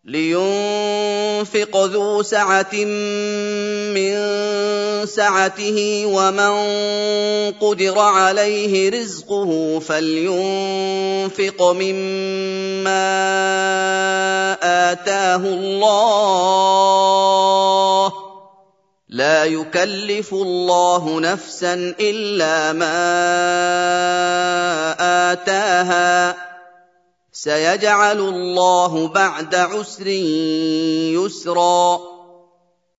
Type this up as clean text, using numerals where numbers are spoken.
لينفق ذو سعة من سعته ومن قدر عليه رزقه فلينفق مما آتاه الله لا يكلف الله نفسا إلا ما آتاها سيجعل الله بعد عسر يسرا